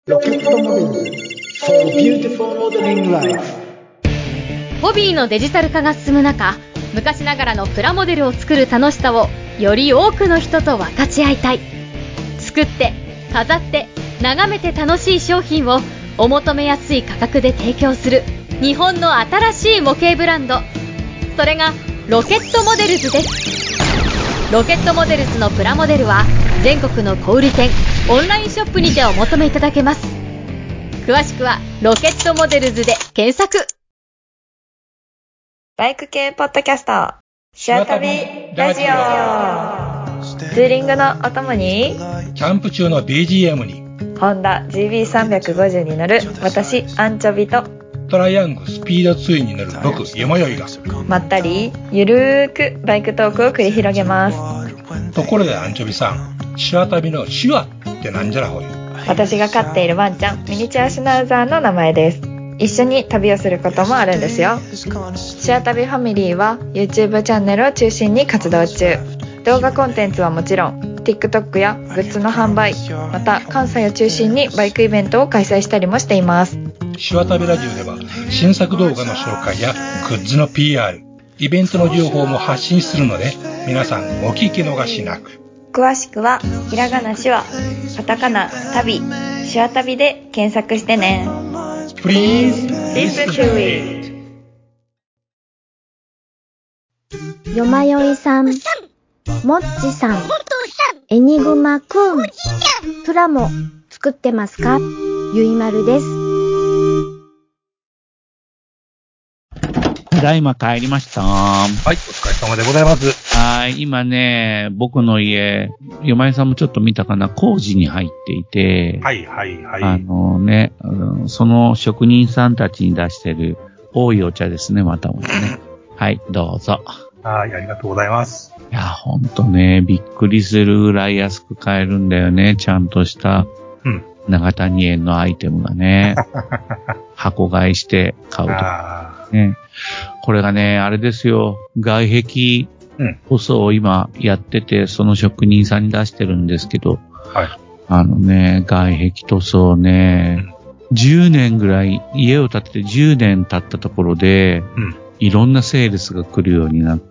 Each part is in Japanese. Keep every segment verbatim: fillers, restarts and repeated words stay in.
ロケットモデルズ for beautiful modeling life。 ホビーのデジタル化が進む中、昔ながらのプラモデルを作る楽しさをより多くの人と分かち合いたい。作って飾って眺めて楽しい商品をお求めやすい価格で提供する日本の新しい模型ブランド、それがロケットモデルズです。ロケットモデルズのプラモデルは全国の小売店、オンラインショップにてお求めいただけます。詳しくはロケットモデルズで検索。 バイク系ポッドキャスト、シア旅ラジオ。ツーリングのお供に、 キャンプ中の ビージーエム に、 ホンダ ジービーさんびゃくごじゅう に乗る私アンチョビと、 トライアングスピードツーに乗る僕よもよいが、 まったりゆるーくバイクトークを繰り広げます。 ところでアンチョビさん、シワ旅のシワってなんじゃらほい。 私が飼っているワンちゃん、ミニチュアシュナウザーの名前です。一緒に旅をすることもあるんですよ。シア旅ファミリーは YouTube チャンネルを中心に活動中。動画コンテンツはもちろん TikTok やグッズの販売、また関西を中心にバイクイベントを開催したりもしています。 シワ旅ラジオでは新作動画の紹介やグッズの ピーアール、 イベントの情報も発信するので、皆さんお聞き逃しなく。 詳しくはひらがなしわ、カタカナ旅、シワ旅で検索してね。 Please listen to it。 よまよいさん、もっちさん、エニグマくん、プラモ作ってますか？ゆいまるです。 ただいま帰りました。 はい、お疲れ様でございます。 はい、今ね、僕の家、よまえさんもちょっと見たかな、工事に入っていて、 はいはいはい。 あのね、その職人さんたちに出してる多いお茶ですね、またもね。はい、どうぞ。 はい、ありがとうございます。 いや、ほんとね、びっくりするぐらい安く買えるんだよね、ちゃんとした。うん。長谷園のアイテムがね、箱買いして買うとか、ね。これがね、あれですよ、外壁塗装を今やってて、その職人さんに出してるんですけど、はい、あのね、外壁塗装ね、うん、じゅうねんぐらい、家を建ててじゅうねん経ったところで、うん、いろんなセールスが来るようになって、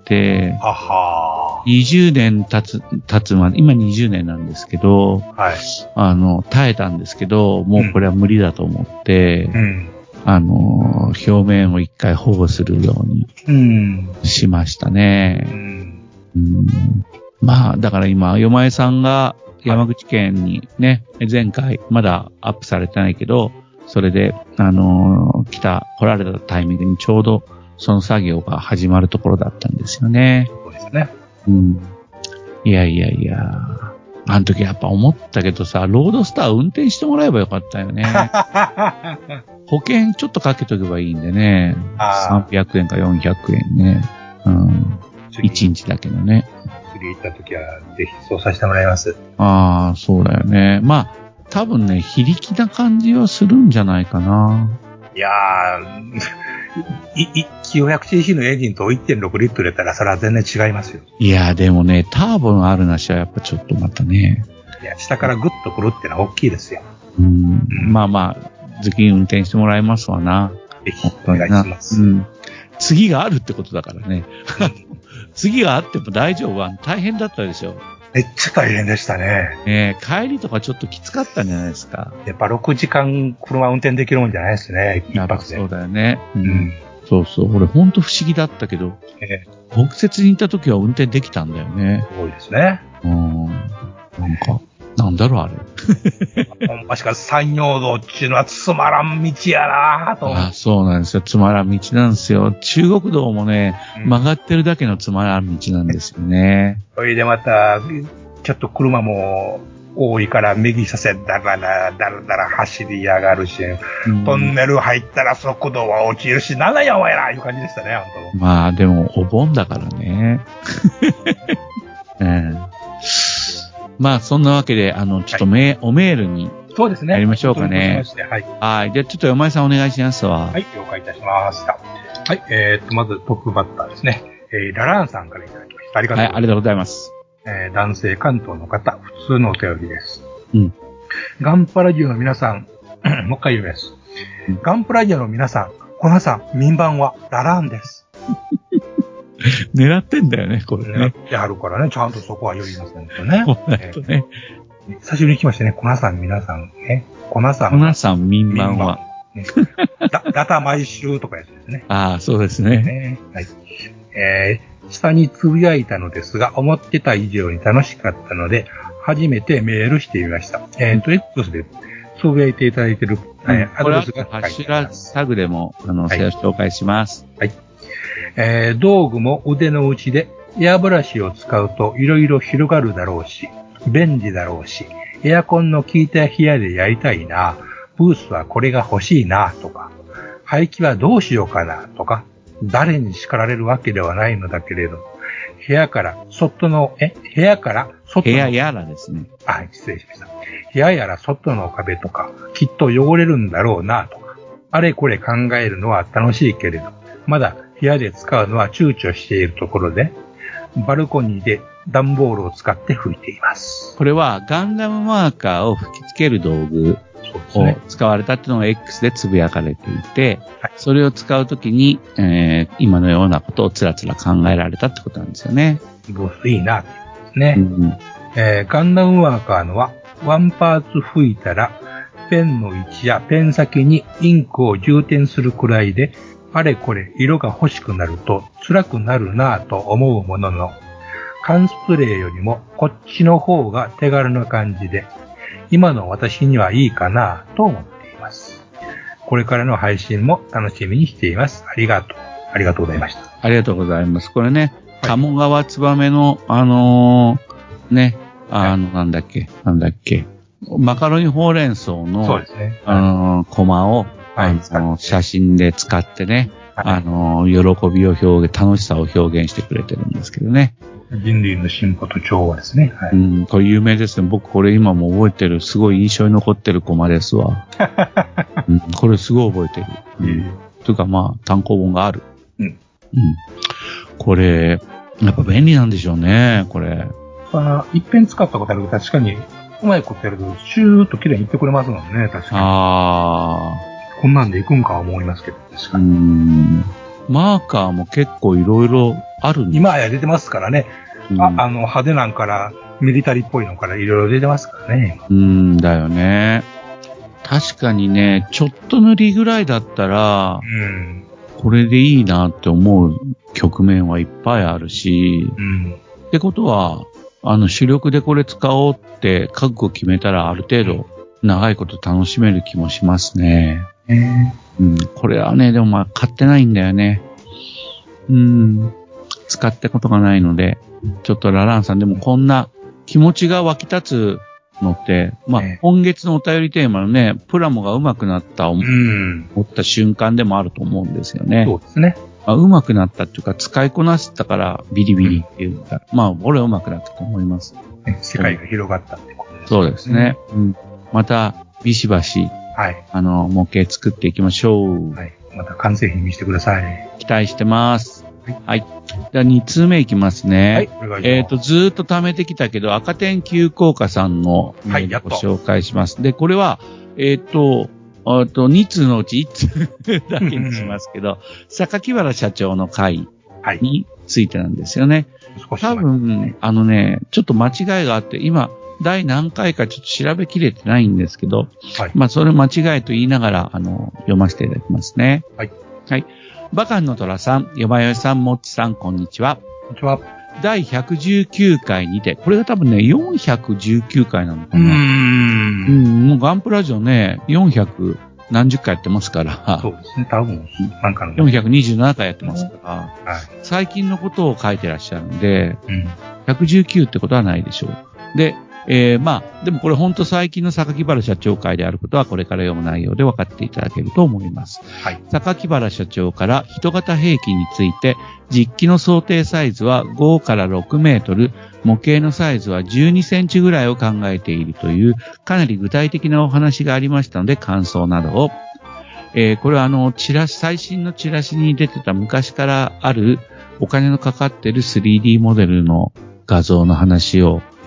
ははにじゅうねん経つ、経つまで、今にじゅうねんなんですけど、はい、あの、耐えたんですけど、もうこれは無理だと思って、うんうん、あの、表面を一回保護するようにしましたね。うんうん、まあ、だから今、よまえさんが山口県にね、前回まだアップされてないけど、それで、あの、来た、来られたタイミングにちょうどその作業が始まるところだったんですよね。 そうですね。 うん。いやいやいや。あの時やっぱ思ったけどさ、ロードスター運転してもらえばよかったよね。保険ちょっとかけとけばいいんでね。さんびゃくえんかよんひゃくえんね。うん。いちにちだけのね。 次行った時はぜひそうさせてもらいます。 ああ、そうだよね。まあ、多分ね、非力な感じはするんじゃないかな。 いやー、い、い、きゅうひゃくシーシー のエンジンと いってんろくリットルやったらそれは全然違いますよ。 いや、でもね、ターボのあるなしはやっぱちょっとまたね。 いや、下からグッとくるってのは大きいですよ。 うん。うん、まあまあ、次運転してもらいますわな。 ぜひ、お願いします。 うん。次があるってことだからね。次があっても大丈夫は大変だったでしょ。 めっちゃ大変でしたね。 ねえ、帰りとかちょっときつかったんじゃないですか。 やっぱろくじかん車運転できるもんじゃないですね、一泊で。 そうだよね。うん。うん、そうそう。俺ほんと不思議だったけど、えー、北摂に行った時は運転できたんだよね。 すごいですね。 うん。なんか、なんだろうあれ。 ほんましか山陽道っていうのはつまらん道やなぁと。 あ、そうなんですよ。つまらん道なんですよ。中国道もね、うん、曲がってるだけのつまらん道なんですよね。 それでまた、ちょっと車も多いから右車線だらだらだらだら走りやがるし、うん、トンネル入ったら速度は落ちるし、なんだよお前らいう感じでしたね、本当。 まあでもお盆だからね。うん、まあそんなわけで、あの、ちょっとメ、はい、おメールにそうですね。 やりましょうかね。 はい。 はい。じゃあちょっとよまえさんお願いしますわ。 はい、了解いたしました。はい、えー、っと、まずトップバッターですね。えー、ラランさんからいただきました。ありがとうございます。はい、 ありがとうございます。 えー、男性関東の方、普通のお便りです。 うん。 ガンパラジオの皆さん、 もう一回言います。ガンプラジオの皆さん、コナさん、民番はラランです。 狙ってんだよね、これね。 狙ってあるからね、ちゃんとそこは言いませんとね。 そうだとね。 久しぶりに来ましたね、コナさん、皆さんね。コナさん。 コナさん、民番は。 ね、だ、だた毎週とかやつですね。 ああ、そうですね。 ねはい。えー、下につぶやいたのですが、思ってた以上に楽しかったので、初めてメールしてみました。えっと、X でつぶやいていただいている、 うん、アドレスがハッシュラタグでも、あの、はい、紹介します。 はい。えー、道具も腕の内で、エアブラシを使うと色々広がるだろうし、便利だろうし、エアコンの効いた部屋でやりたいな、ブースはこれが欲しいな、とか、排気はどうしようかな、とか、誰に叱られるわけではないのだけれど、部屋から外の、え、部屋から外の。 部屋やらですね。 あ、失礼しました。部屋やら外の壁とか、きっと汚れるんだろうな、とか、あれこれ考えるのは楽しいけれど、まだ部屋で使うのは躊躇しているところで、バルコニーで段ボールを使って拭いています。 これはガンダムマーカーを吹き付ける道具を使われたっていうのが X でつぶやかれていて、はい、それを使うときに、えー、今のようなことをつらつら考えられたってことなんですよね。 ブースいいなってですね、うんえー。ガンダムマーカーのはワンパーツ拭いたらペンの位置やペン先にインクを充填するくらいで、あれこれ色が欲しくなると辛くなるなぁと思うものの、缶スプレーよりもこっちの方が手軽な感じで、今の私にはいいかなぁと思っています。これからの配信も楽しみにしています。ありがとう。ありがとうございました。 ありがとうございます。これね、はい、鴨川ツバメの、あのー、ね、あの、はい、なんだっけ、なんだっけ、マカロニほうれん草の、 そうですね。 あのー、コマを、はい、あの写真で使ってね、はい、あの、喜びを表現、楽しさを表現してくれてるんですけどね。 人類の進歩と調和ですね。 はい、うん、これ有名ですね。僕これ今も覚えてる、すごい印象に残ってるコマですわ。うん、これすごい覚えてる。うん。というかまあ、単行本がある。うん。うん。これ、やっぱ便利なんでしょうね、これ。 あ一遍使ったことあるけど、確かに、うまいことやると、シューッと綺麗にいってくれますもんね、確かに。ああ。こんなんで行くんかは思いますけど、確かに。うーん。 マーカーも結構いろいろあるんです。 今や出てますからね。うん、あ、あの、派手なんから、ミリタリーっぽいのからいろいろ出てますからね。 うーん、だよね。確かにね、ちょっと塗りぐらいだったら、うん、これでいいなって思う局面はいっぱいあるし、うん、ってことは、あの、主力でこれ使おうって覚悟決めたらある程度長いこと楽しめる気もしますね。えーうん、これはね、でもまあ買ってないんだよね。うん、使ったことがないので、ちょっとラランさんでもこんな気持ちが湧き立つのって、まあ、今月のお便りテーマのね、プラモが上手くなった思った瞬間でもあると思うんですよね。 そうですね。 まあ、上手くなったっていうか、使いこなしたからビリビリっていうか、うん、まあ、俺は上手くなったと思います。 世界が広がったってことですね。 そうですね。うん、また、ビシバシ、はい。あの、模型作っていきましょう。はい。 また完成品見せてください。 期待してます。はい。はい。じゃあに通目いきますね。はい。お願いします。えっと、ずーっと貯めてきたけど、赤点急降下さんのメールをご紹介します。はい、で、これは、えっと、えっと、に通のうちいち通だけにしますけど、榊原社長の会についてなんですよね。はい、多分、あのね、ちょっと間違いがあって、今、第何回かちょっと調べきれてないんですけど、はい、まあそれ間違いと言いながら、あの、読ませていただきますね。はい。はい。バカンの虎さん、よまよいさん、もっちさん、こんにちは。 こんにちは。 第ひゃくじゅうきゅうかいにて、これが多分ね、よんひゃくじゅうきゅうかいなのかな。うーん。うん、もうガンプラジオね、よんひゃく何十回やってますから。 そうですね、多分、なんかの。 よんひゃくにじゅうななかいやってますから、はい、最近のことを書いてらっしゃるんで、うん、ひゃくじゅうきゅうってことはないでしょう。で、えー、まあ、でもこれ本当最近の榊原社長会であることはこれから読む内容で分かっていただけると思います。はい。榊原社長から人型兵器について、実機の想定サイズはごからろくメートル、模型のサイズはじゅうにセンチぐらいを考えているという、かなり具体的なお話がありましたので、感想などを。えー、これはあの、チラシ、最新のチラシに出てた昔からあるお金のかかってる スリーディー モデルの画像の話を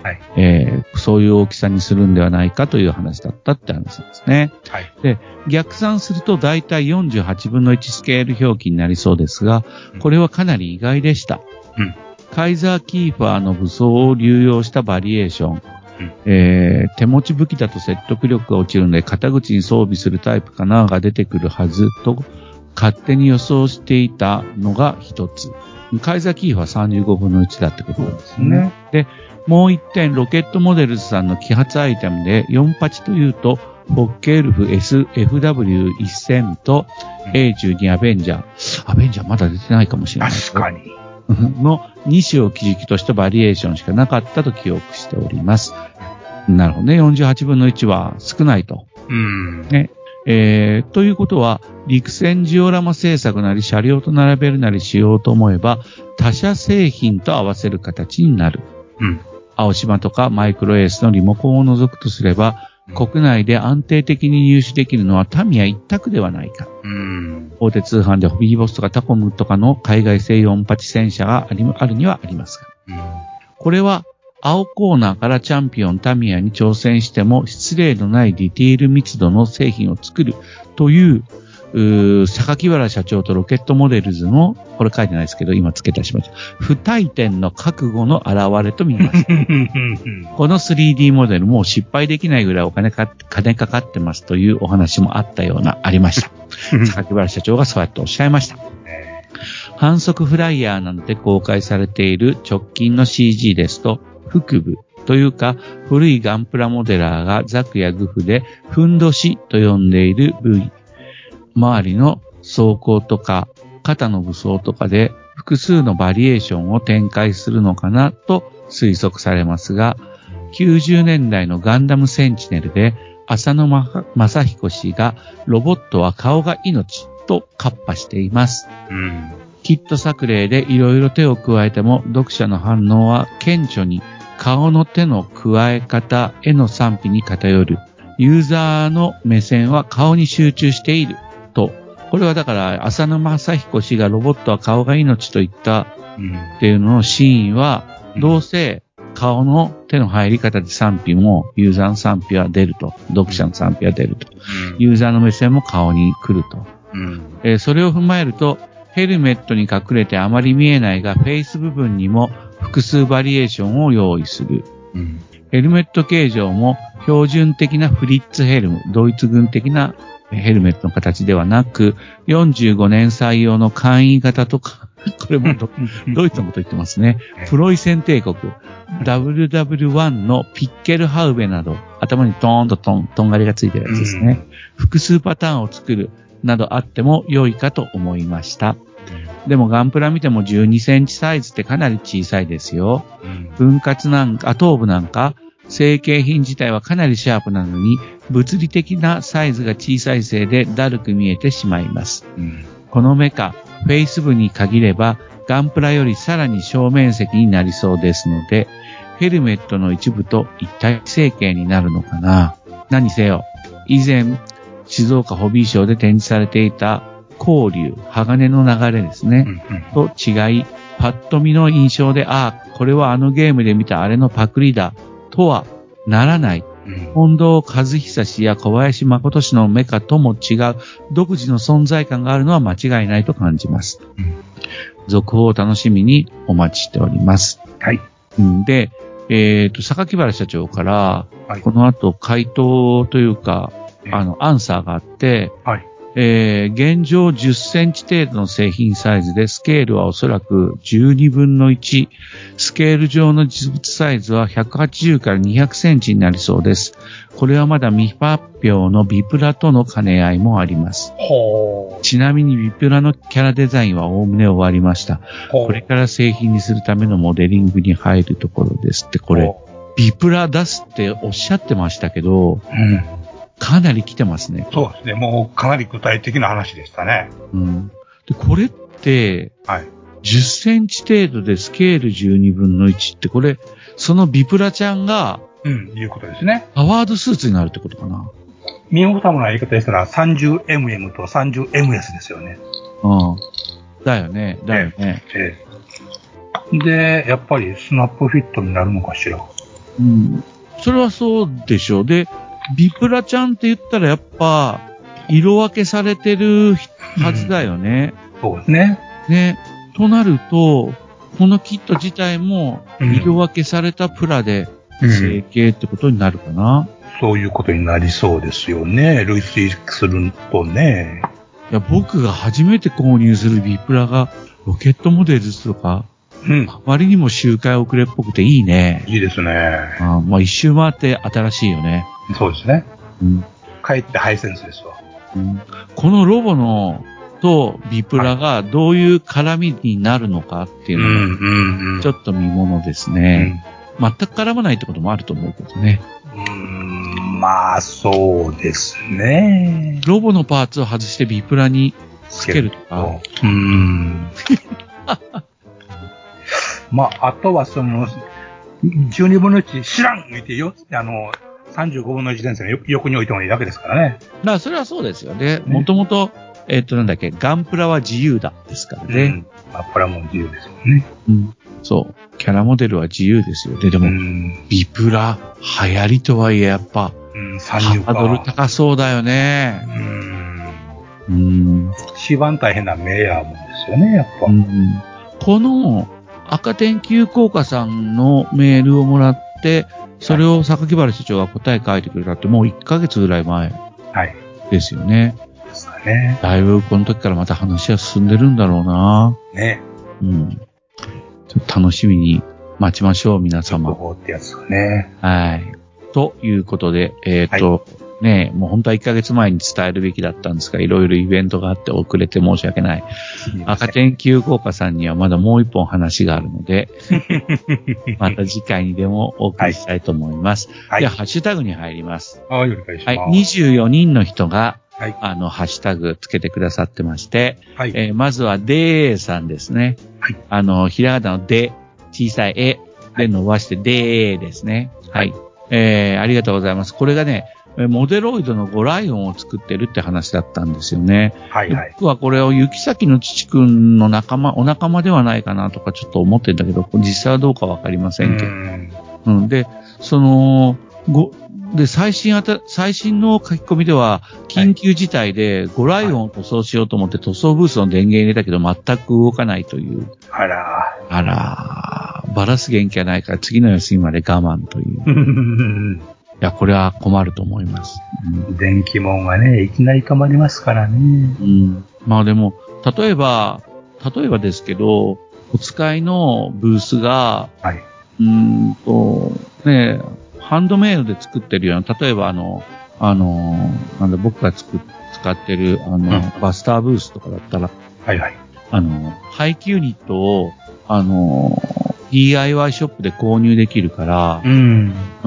はい、えー、そういう大きさにするんではないかという話だったって話なんですね。はい、で、逆算するとだいたいよんじゅうはちぶんのいちスケール表記になりそうですが、これはかなり意外でした。うん、カイザーキーファーの武装を流用したバリエーション。うん、えー、手持ち武器だと説得力が落ちるので肩口に装備するタイプかなが出てくるはずと勝手に予想していたのが一つ。カイザーキーフはさんじゅうごぶんのいちだってことなんですね。うん、で、もう一点、ロケットモデルズさんの揮発アイテムでよんじゅうはちというと、フォッケルフ エスエフダブリューせんと エーじゅうに アベンジャー。アベンジャーまだ出てないかもしれない。 確かに。 のに種を基軸としたバリエーションしかなかったと記憶しております。なるほどね。よんじゅうはちぶんのいちは少ないと。うん。ね。えー、ということは、陸戦ジオラマ製作なり車両と並べるなりしようと思えば、他社製品と合わせる形になる。うん。青島とかマイクロエースのリモコンを除くとすれば、うん、国内で安定的に入手できるのはタミヤ一択ではないか。うん。大手通販でホビーボスとかタコムとかの海外製よんじゅうはち戦車があり、あるにはありますが。うん。これは、青コーナーからチャンピオンタミヤに挑戦しても失礼のないディティール密度の製品を作るという、うー榊原社長とロケットモデルズの、これ書いてないですけど、今付け足しました。不退転の覚悟の表れと見ます。この スリーディー モデルも失敗できないぐらいお金か、金かかってますというお話もあったような、ありました。榊原社長がそうやっておっしゃいました。反則フライヤーなどで公開されている直近の シージー ですと、腹部というか古いガンプラモデラーがザクやグフでふんどしと呼んでいる部位、周りの装甲とか肩の武装とかで複数のバリエーションを展開するのかなと推測されますが、きゅうじゅうねんだいのガンダムセンチネルで浅野正彦氏がロボットは顔が命とカッパしています。うん、キット作例でいろいろ手を加えても読者の反応は顕著に顔の手の加え方への賛否に偏る。ユーザーの目線は顔に集中していると。これはだから浅野正彦氏がロボットは顔が命と言ったっていうのの真意は、どうせ顔の手の入り方で賛否もユーザーの賛否は出ると。読者の賛否は出ると。ユーザーの目線も顔に来ると。えー、それを踏まえるとヘルメットに隠れてあまり見えないがフェイス部分にも複数バリエーションを用意する。うん、ヘルメット形状も標準的なフリッツヘルム、ドイツ軍的なヘルメットの形ではなく、よんじゅうごねん採用の簡易型とか、これもド, ドイツのこと言ってますね。プロイセン帝国、ダブリューダブリューワン のピッケルハウベなど、頭にトーンとトン、トンガリがついてるやつですね。複数パターンを作るなどあっても良いかと思いました。でもガンプラ見てもじゅうにセンチサイズってかなり小さいですよ。うん、分割なんか、頭部なんか、成型品自体はかなりシャープなのに、物理的なサイズが小さいせいでだるく見えてしまいます。うん、このメカ、フェイス部に限れば、ガンプラよりさらに小面積になりそうですので、ヘルメットの一部と一体成形になるのかな。何せよ、以前、静岡ホビーショーで展示されていた、光流、鋼の流れですね、うんうん、と違い、パッと見の印象で、ああ、これはあのゲームで見たあれのパクリだ、とはならない。うん、近藤和久氏や小林誠氏のメカとも違う、独自の存在感があるのは間違いないと感じます。うん、続報を楽しみにお待ちしております。はい。で、えっと、榊原社長から、はい、この後回答というか、あの、アンサーがあって、はい。えー、現状じゅっセンチ程度の製品サイズで、スケールはおそらくじゅうにぶんのいち、スケール上の実物サイズはひゃくはちじゅうからにひゃくセンチになりそうです。これはまだ未発表のビプラとの兼ね合いもあります。ほう。ちなみにビプラのキャラデザインはおおむね終わりました。これから製品にするためのモデリングに入るところですって、これ、ビプラ出すっておっしゃってましたけど、うん、かなり来てますね。 そうですね。もうかなり具体的な話でしたね。 うん。で、これって、はい、じゅっセンチ程度でスケールじゅうにぶんのいちって、これ、そのビプラちゃんが、 うん、いうことですね。 パワードスーツになるってことかな。 身を蓋もない言い方でしたら さんじゅうエムエム と さんじゅうエムエス ですよね。 うん。だよね。だよね。 ええ。で、やっぱりスナップフィットになるのかしら。 うん。それはそうでしょう。で、ビプラちゃんって言ったらやっぱ、色分けされてるはずだよね。 うん、そうですね。 ね。となると、このキット自体も色分けされたプラで成形ってことになるかな、 うん、そういうことになりそうですよね。類推するとね。 いや、僕が初めて購入するビプラがロケットモデルズとか、うん、あまりにも周回遅れっぽくていいね。 いいですね。 あまあ一周回って新しいよね。 そうですね。 うん。 かえってハイセンスですわ。 うん、このロボのとビプラがどういう絡みになるのかっていうのがちょっと見ものですね。うんうんうん、全く絡まないってこともあると思うけどね。 うーん、まあそうですね。 ロボのパーツを外してビプラにつけるとか。 うーん。まあ、あとはその、じゅうにぶんのいち知らん言ってよ、あの、さんじゅうごぶんのいち電線の横に置いてもいいわけですからね。 まあ、それはそうですよね。もともと、えっと、なんだっけ、ガンプラは自由だですからね。うん。 まあ、プラも自由ですよね。 うん。そう。キャラモデルは自由ですよね。でも、ビプラ、流行りとはいえ、やっぱ、うん、ハードル高そうだよね。うん。 うん。一番大変なメーヤーもんですよね、やっぱ。うん。 この、赤点球効果さんのメールをもらって、それを榊原社長が答え書いてくれたってもういっかげつぐらい前ですよね。 はい、ですかね。 だいぶこの時からまた話は進んでるんだろうな。 ね。 うん。ちょっと楽しみに待ちましょう、皆様。 速報ってやつね。 はい。ということで、えっ、ー、と、はい、ねえ、もう本当はいっかげつまえに伝えるべきだったんですが、いろいろイベントがあって遅れて申し訳ない。赤点球効果さんにはまだもう一本話があるので、また次回にでもお送りしたいと思います。はい、では、ハッシュタグに入ります。 はい、お願いします。 はい、にじゅうよにんの人が、はい、あの、ハッシュタグつけてくださってまして、はい、えー、まずは、でーさんですね。はい、あの、ひらがなので、小さいえで伸ばして、でーですね。はい。はい、えー、ありがとうございます。これがね、モデロイドのゴライオンを作ってるって話だったんですよね。はいはい。僕はこれを雪崎の父くんの仲間、お仲間ではないかなとかちょっと思ってんだけど、実際はどうかわかりませんけど。うん、うん。で、その、ご、で、最新あた、最新の書き込みでは、緊急事態でゴライオンを塗装しようと思って塗装ブースの電源入れたけど全く動かないという。 あら。 あら。バラす元気がないから次の休みまで我慢という。いや、これは困ると思います。 うん、電気門がね、いきなり止まりますからね。 うん。まあでも、例えば、例えばですけど、お使いのブースが、はい。うーんと、ね、ハンドメイドで作ってるような、例えばあの、あの、なんだ、僕が作っ、使ってる、あの、うん、バスターブースとかだったら、 はいはい。 あの、排気ユニットを、あの、ディーアイワイ ショップで購入できるから、うん。うん。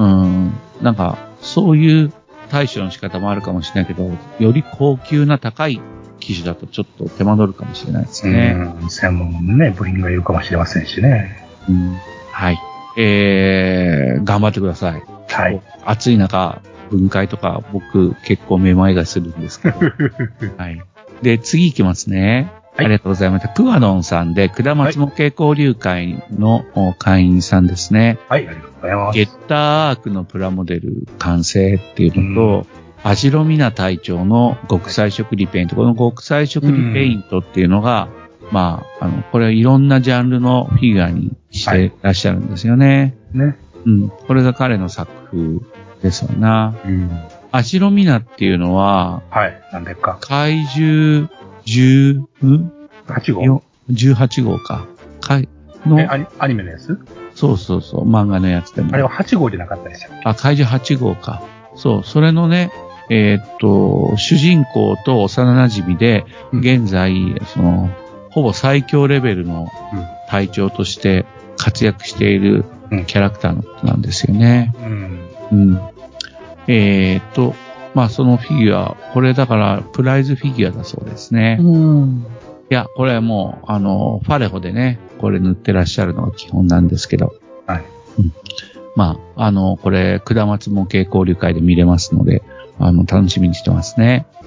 なんか、そういう対処の仕方もあるかもしれないけど、より高級な高い機種だとちょっと手間取るかもしれないですね。 うん。専門のね、部品がいるかもしれませんしね。 うん。はい。えー、頑張ってください。はい。暑い中、分解とか僕結構めまいがするんですけど。はい。で、次行きますね。はい、ありがとうございました。クアドンさんで、下松模型交流会の会員さんですね。 はい、ありがとうございます。 ゲッターアークのプラモデル完成っていうのと、アジロミナ隊長の極彩色リペイント。この極彩色リペイントっていうのが、まあ、あの、これはいろんなジャンルのフィギュアにしてらっしゃるんですよね。はい、ね。うん。これが彼の作風ですわな。うん。アジロミナっていうのは、 はい、なんでか。 怪獣、じゅうはち号 ? じゅうはち 号か。かいのえアニ、アニメのやつ？ そうそうそう、漫画のやつでも。 あれははち号じゃなかったですよ。 あ、怪獣はち号か。そう、それのね、えー、っと、主人公と幼馴染で、現在、うん、その、ほぼ最強レベルの隊長として活躍しているキャラクターのことなんですよね。うん。うん。えー、っと、まあそのフィギュア、これだからプライズフィギュアだそうですね。うん。いや、これはもう、あの、ファレホでね、これ塗ってらっしゃるのが基本なんですけど。はい。うん。まあ、あの、これ、下松模型交流会で見れますので、あの、楽しみにしてますね。はい。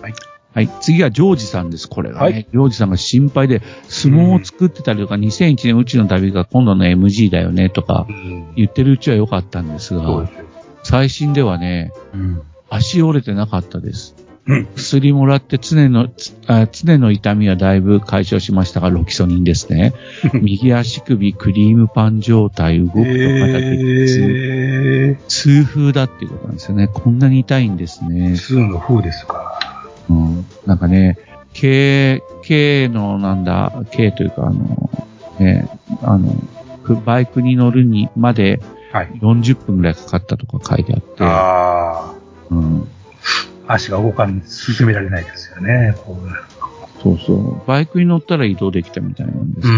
はい。次はジョージさんです。これはね。はい、ジョージさんが心配で、相撲を作ってたりとか、うん、にせんいちねん宇宙の旅が今度の エムジー だよねとか、言ってるうちは良かったんですが、うん、最新ではね、うん、足折れてなかったです。うん、薬もらって常の、あ、常の痛みはだいぶ解消しましたが、ロキソニンですね。右足首クリームパン状態、動くとまた激痛。痛風だっていうことなんですよね。こんなに痛いんですね。 痛の風ですか。 うん。なんかね、K、K のなんだ、K というかあの、ね、あの、バイクに乗るにまでよんじゅっぷんぐらいかかったとか書いてあって。 ああ。 うん。 足が動かん、進められないですよね。こうそうそう。バイクに乗ったら移動できたみたいなんですけど。うん。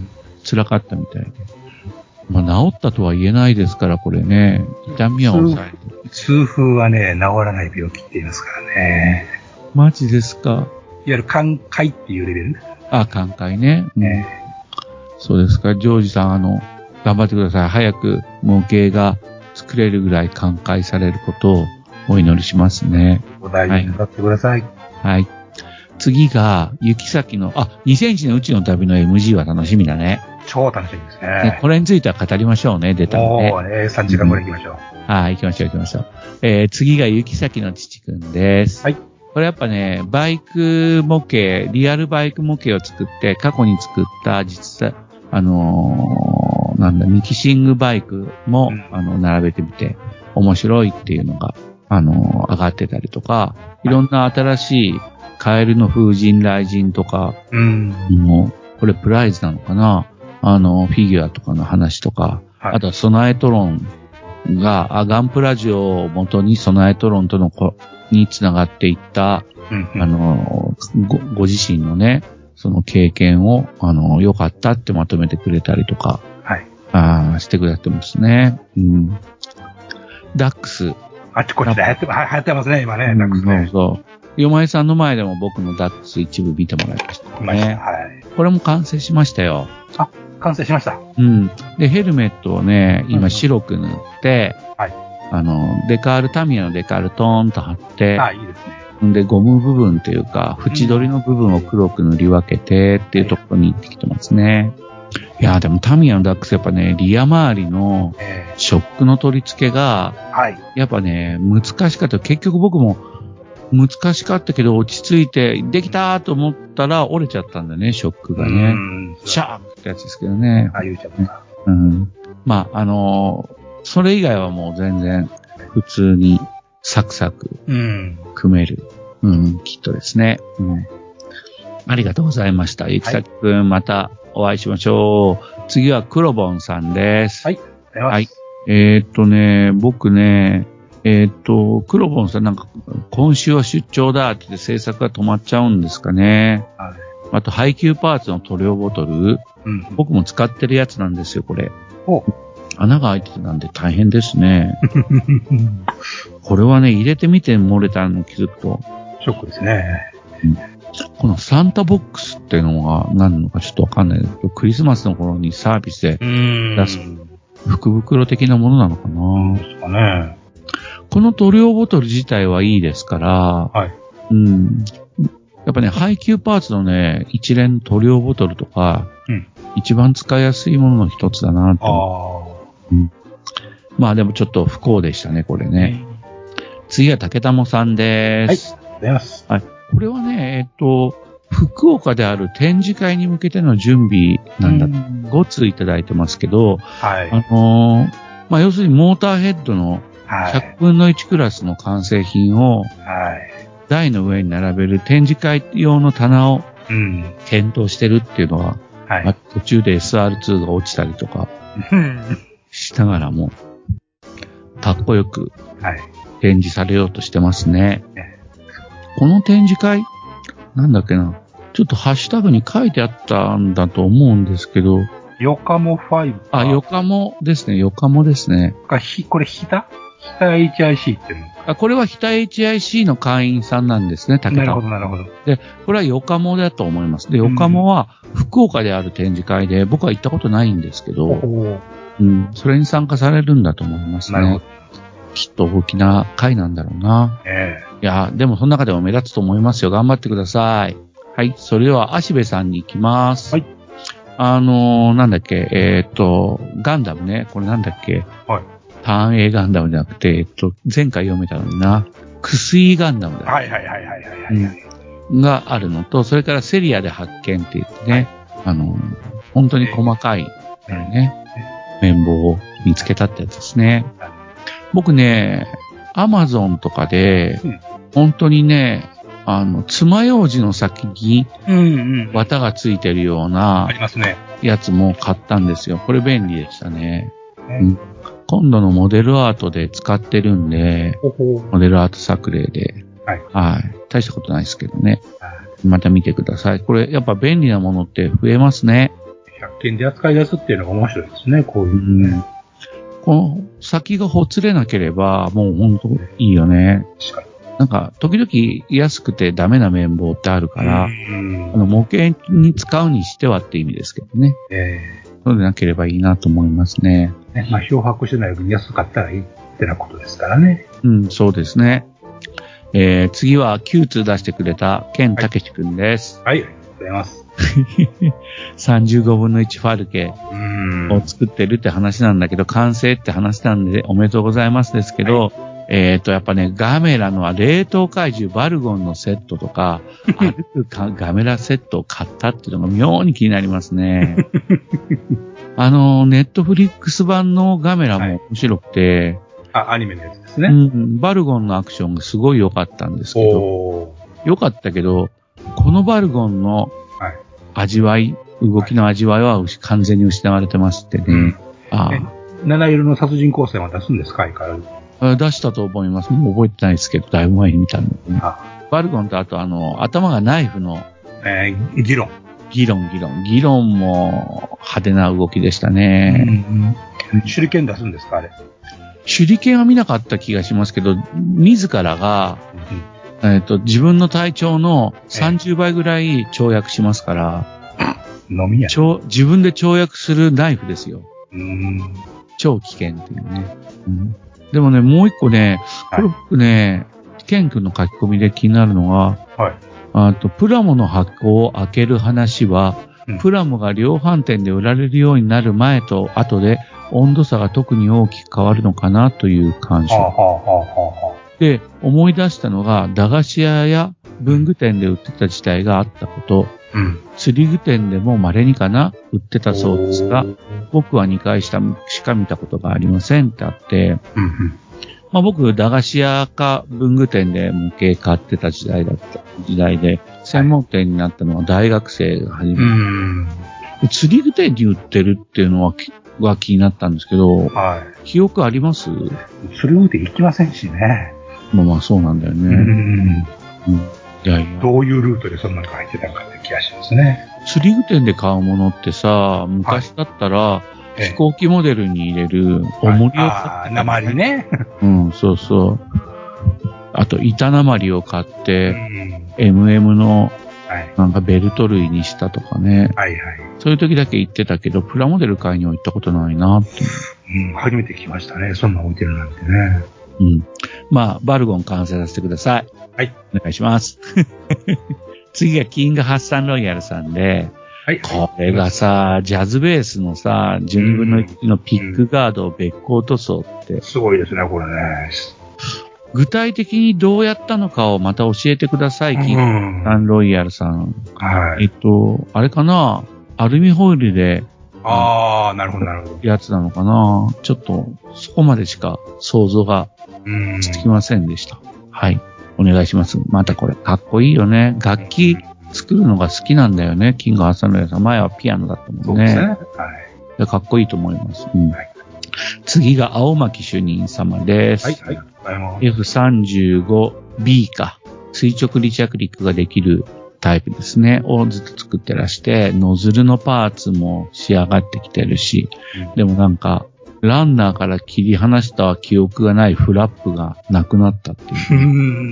辛かったみたいで。まあ、治ったとは言えないですから、これね。痛みは抑えて。 痛風はね、治らない病気って言いますからね。 マジですか。いわゆる寛解っていうレベル。 あ、寛解ね。うん、えー、そうですか。ジョージさん、あの、頑張ってください。早く模型が作れるぐらい寛解されることをお祈りしますね。 お大事になさってください。 はい。はい、次が、行き先の、あ、にせんいちねん宇宙の旅の エムジー は楽しみだね。 超楽しみですね。ね、 これについては語りましょうね、出たので。 もうね、さんじかんぐらい行きましょう。 うん、はい、行きましょう、行きましょう。えー、次が行き先の父くんです。 はい。 これやっぱね、バイク模型、リアルバイク模型を作って、過去に作った実際、あのー、なんだ、ミキシングバイクも、うん、あの、並べてみて、面白いっていうのが、あのー、上がってたりとか、いろんな新しいカエルの風神雷神とか、うん、もう、これプライズなのかな、あの、フィギュアとかの話とか、はい、あとはソナエトロンが、あガンプラジオを元にソナエトロンとのこ、につながっていった、うんうん、あのご、ご自身のね、その経験を、あの、良かったってまとめてくれたりとか、 はい。 あしてくれてますね。うん。ダックス。 あっちこっちで流行って、流行ってますね、今ね、ダックスね。 そうそう。よまえさんの前でも僕のダックス一部見てもらいましたね。 見ました。はい。 これも完成しましたよ。 あ、完成しました。 うん。で、ヘルメットをね、今白く塗って、うん、はい。あの、デカール、タミヤのデカールトーンと貼って、 あ、いいですね。 で、ゴム部分というか、縁取りの部分を黒く塗り分けてっていうところに行ってきてますね。いやーでもタミヤのダックスやっぱね、リア周りのショックの取り付けが、はい。やっぱね、難しかった。結局僕も難しかったけど落ち着いて、できたーと思ったら折れちゃったんだね、ショックがね。うん。シャーってやつですけどね。 ああいうちゃった。 うん。まあ、あのー、それ以外はもう全然普通にサクサク組める、うん、うん、キットですね、うん。ありがとうございました。ゆきさきくん、はい、またお会いしましょう。次はクロボンさんです。 はい。 はい。えー、っとね、僕ね、えー、っと、クロボンさんなんか今週は出張だって言って制作が止まっちゃうんですかね。はい。あと配給パーツの塗料ボトル、うん、僕も使ってるやつなんですよ、これ。お穴が開いてたんで大変ですね。これはね、入れてみて漏れたの気づくと。 ショックですね。 うん、このサンタボックスっていうのが何なのかちょっとわかんないけど、クリスマスの頃にサービスで出す福袋的なものなのかな。 ですかね。 この塗料ボトル自体はいいですから、はい。うん。やっぱね、配給パーツのね、一連の塗料ボトルとか、うん、一番使いやすいものの一つだなと。うん、まあでもちょっと不幸でしたね、これね。次は竹玉さんです。 はい、ありがとうございます。 はい。これはね、えっと、福岡である展示会に向けての準備なんだ。ご通いただいてますけど、はい。あのー、まあ要するにモーターヘッドのひゃくぶんのいちクラスの完成品を、はい。台の上に並べる展示会用の棚を検討してるっていうのは、はい。まあ、途中で エスアールツー が落ちたりとか、しながらも、かっこよく展示されようとしてますね。はい、この展示会、なんだっけな、ちょっとハッシュタグに書いてあったんだと思うんですけど、 ヨカモファイブ。 あ、ヨカモですね、ヨカモですね。 かひこれヒタヒタ エイチアイシー っていうのあ、これはヒタ エイチアイシー の会員さんなんですね、竹田。 なるほど、なるほど。 で、これはヨカモだと思います。で、ヨカモは福岡である展示会で、僕は行ったことないんですけど、うん、それに参加されるんだと思いますね。なるほど。 きっと大きな回なんだろうな。 ええ。いや、でもその中でも目立つと思いますよ。頑張ってください。はい。それでは、足部さんに行きます。 はい。 あのー、なんだっけ、えっと、ガンダムね。これなんだっけ。 はい。 ターン A ガンダムじゃなくて、えっと、前回読めたのにな。クスイガンダムだ。 はいはいはいはいはいはい、 うん。があるのと、それからセリアで発見って言ってね、はい、あの、本当に細かい、ね、綿棒を見つけたってやつですね。僕ね、アマゾンとかで、うん、本当にね、あの、爪楊枝の先に、綿がついてるような、 ありますね。 やつも買ったんですよ。これ便利でしたね。うん、今度のモデルアートで使ってるんで、ほほモデルアート作例で、はい。はい。大したことないですけどね。また見てください。これ、やっぱ便利なものって増えますね。 ひゃく均で扱い出すっていうのが面白いですね、こういうのね。うん、 この先がほつれなければ、もう本当いいよね。 確かに。 なんか、時々安くてダメな綿棒ってあるから、あの模型に使うにしてはって意味ですけどね。えー、そうでなければいいなと思いますね。 ね、まあ、漂白してないより安かったらいいってなことですからね。 うん、そうですね。えー、次は キューツー 出してくれたケンタケシ君です。 はい、はい、ありがとうございます。 さんじゅうごぶんのいちファルケを作ってるって話なんだけど、完成って話なんでおめでとうございますですけど、はい、えっと、やっぱね、ガメラの冷凍怪獣バルゴンのセットとか、歩くガメラセットを買ったっていうのが妙に気になりますね。あの、ネットフリックス版のガメラも面白くて、 はい、あ、アニメのやつですね、 うん。バルゴンのアクションがすごい良かったんですけど、良かったけど、このバルゴンの味わい、動きの味わいは完全に失われてますってね。うん、ああ七色の殺人光線は出すんですか、相変わらず。 出したと思います。もう覚えてないですけど、だいぶ前に見たの、ね。バルゴンとあとあの、頭がナイフの。 えー、議論。 議論、議論。議論も派手な動きでしたね。 うんうん、手裏剣出すんですか、あれ。 手裏剣は見なかった気がしますけど、自らが、うん、えっと、自分の体長のさんじゅうばいぐらい跳躍しますから、 飲みや。 自分で跳躍するナイフですよ。 うーん超危険っていうね。うん、でもね、もう一個ね、これ僕ね、ケン君の書き込みで気になるのは、はい、あとプラモの箱を開ける話は、うん、プラモが量販店で売られるようになる前と後で温度差が特に大きく変わるのかなという感想。はあはあはあはあ、で、思い出したのが、駄菓子屋や文具店で売ってた時代があったこと、うん、釣り具店でも稀にかな売ってたそうですが、僕はにかいしか見たことがありませんってあって、うんうん、まあ、僕、駄菓子屋か文具店で模型買ってた時代だった時代で、専門店になったのは大学生が初めて、はい、釣り具店に売ってるっていうのはは気になったんですけど、はい、記憶あります？ 釣り具店行きませんしね。 まあまあそうなんだよね。うんうん、いやいやどういうルートでそんなのが入ってたかって気がしますね。 釣り具店で買うものってさ、昔だったら、はい、飛行機モデルに入れる重りを買って、ね、 はい、あ、鉛ね。 うん、そうそう。あと、板鉛を買って、うん、エムエム の、なんかベルト類にしたとかね。はいはい。そういう時だけ言ってたけど、プラモデル買いには行ったことないなって。 うん、初めて聞きましたね。そんな置いてるなんてね。 うん。まあ、バルゴン完成させてください。 はい。 お願いします。次がキングハッサンロイヤルさんで、はい。これがさ、ジャズベースのさ、じゅうにぶんのいちのピックガードを別光塗装って。 すごいですね、これね。 具体的にどうやったのかをまた教えてください、キングハッサンロイヤルさん。はい。えっと、あれかな、アルミホイルで、 ああ、なるほど、なるほど。 やつなのかな。ちょっと、そこまでしか想像がつきませんでした。はい。お願いします。またこれ、かっこいいよね。楽器作るのが好きなんだよね。キングハッサンロイヤルさん。前はピアノだったもんね。そうですね。はい。かっこいいと思います。うん。はい、次が青巻主任様です。はい、はい。エフさんじゅうごビー か。垂直離着陸ができるタイプですね。をずっと作ってらして、ノズルのパーツも仕上がってきてるし、うん、でもなんか、ランナーから切り離した記憶がないフラップがなくなったっていう、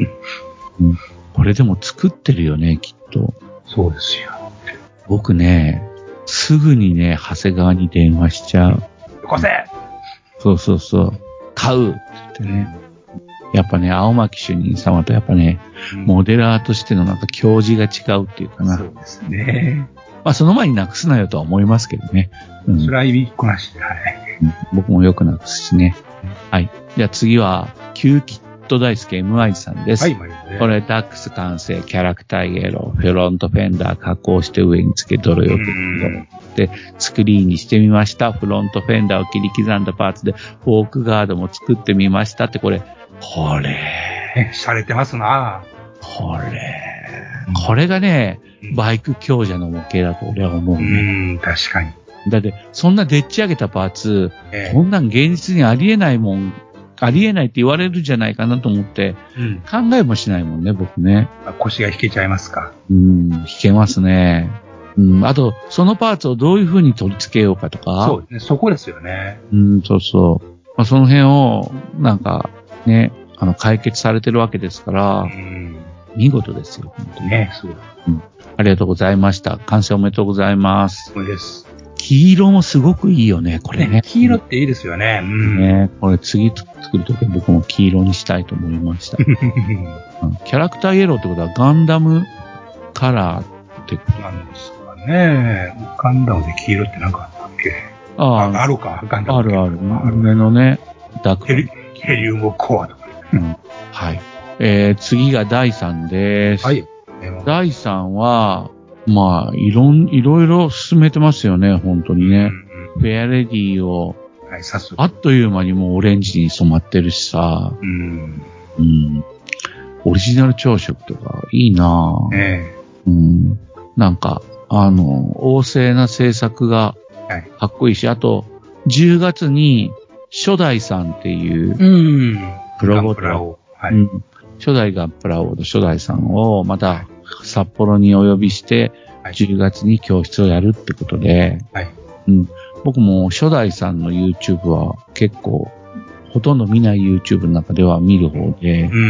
うん。これでも作ってるよね、きっと。 そうですよ。 僕ね、すぐにね、長谷川に電話しちゃう。 よこせ！ そうそうそう。買うって言っってね。やっぱね、青巻主任様とやっぱね、うん、モデラーとしてのなんか教示が違うっていうかな。 そうですね。 まあその前になくすなよとは思いますけどね。 うん、それは意味こなしで、はい、 うん。僕もよくなくすしね。はい。じゃあ次は、キューキット大輔 エムアイ さんです。はい、まあ、これ、ダックス完成、キャラクターイエロー、フロントフェンダー加工して上につけ、泥よくで、スクリーンにしてみました。フロントフェンダーを切り刻んだパーツで、フォークガードも作ってみましたって、これ、これ。 洒落てますな。 これ。これがね、バイク強者の模型だと俺は思うね。 うん、確かに。 だって、そんなでっち上げたパーツ、ええ、こんなん現実にありえないもん、ありえないって言われるんじゃないかなと思って、うん、考えもしないもんね、僕ね。 腰が引けちゃいますか。 うん、引けますね。うん、あと、そのパーツをどういう風に取り付けようかとか。 そうですね、そこですよね。 うん、そうそう。まあ、その辺を、なんか、ね、あの、解決されてるわけですから、うん、見事ですよ、本当に。 ね、そう。 うん。ありがとうございました。完成おめでとうございます。 そうです。 黄色もすごくいいよね、これね。ね、 黄色っていいですよね。 うん、ね、これ次作るときは僕も黄色にしたいと思いました。うん、キャラクターイエローってことはガンダムカラーってことなんですかね。ガンダムで黄色って何かあったっけ？ああ、あるか、ガンダム。 あるある。上のね、ダーク。 ヘリ、ヘリウムコアとか。 うん。はい。えー、次がだいさんです。はい。だいさんは、まあ、いろん、いろいろ進めてますよね、本当にね。うんうん、フェアレディを、はい、早速。あっという間にもうオレンジに染まってるしさ。うん。うん。オリジナル朝食とか、いいなぁ。ええ。うん。なんか、あの、旺盛な制作が、かっこいいし、はい、あと、じゅうがつに、初代さんっていう、うん。プロボット。はい。うん。初代ガンプラ王の初代さんを、また、札幌にお呼びして、じゅうがつに教室をやるってことで、はい。うん。僕も初代さんの YouTube は結構、ほとんど見ない YouTube の中では見る方で、うん。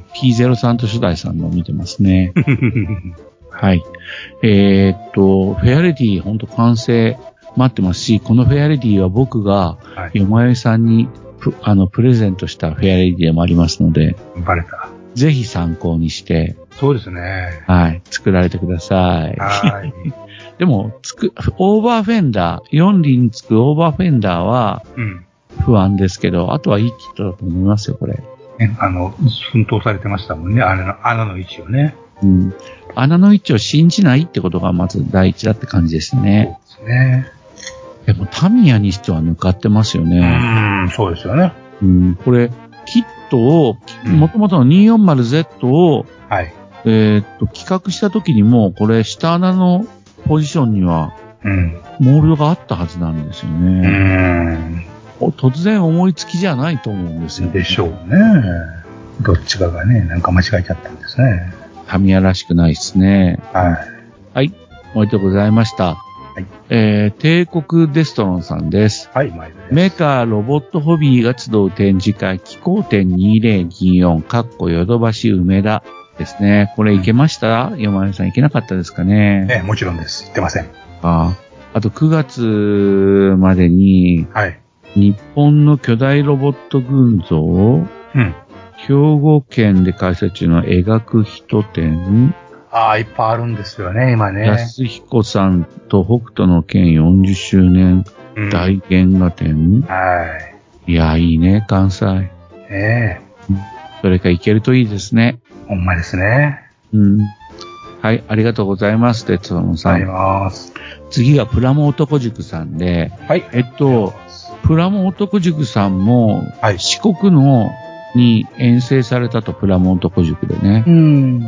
ピーゼロ さんと初代さんの見てますね。はい。えー、っと、フェアレディほんと完成待ってますし、このフェアレディは僕が、よまよいさんにプ、あの、プレゼントしたフェアレディでもありますので、 バレた。 ぜひ参考にして。 そうですね。 はい。作られてください。はい。でも、つく、オーバーフェンダー、よん輪につくオーバーフェンダーは、不安ですけど、うん、あとはいいキットだと思いますよ、これ。 ね、あの、奮闘されてましたもんね、穴の、穴の位置をね。 うん。穴の位置を信じないってことがまず第一だって感じですね。 そうですね。 でも、タミヤにしては抜かってますよね。 うん、そうですよね。 うん、これ、キットを、もともとの にひゃくよんじゅうゼット を、はい。えー、っと、企画した時にも、これ、下穴のポジションには、うん。モールドがあったはずなんですよね。うん。突然思いつきじゃないと思うんですよ、ね。 でしょうね。どっちかがね、なんか間違えちゃったんですね。 タミヤらしくないですね。はい。はい。おめでとうございました。はい。えー、帝国デストロンさんです。はい、毎度です。メカロボットホビーが集う展示会、気候展にせんにじゅうよん、かっこヨドバシ梅田ですね。これ行けました？うん、山根さん行けなかったですかね？ ええ、もちろんです。行ってません。 ああ。あとくがつまでに、はい。日本の巨大ロボット群像を、うん。兵庫県で開催中の描く人展、 ああ、いっぱいあるんですよね、今ね。 安彦さんと北斗の拳よんじゅっしゅうねん大原画展、はい。いや、いいね、関西。ええ。それか行けるといいですね。 ほんまですね。 うん。はい、ありがとうございます、鉄野さん。ありがとうございます。次がプラモ男塾さんで、はい。えっと、プラモ男塾さんも、はい。四国の、に遠征されたと、プラモ男塾でね。うん。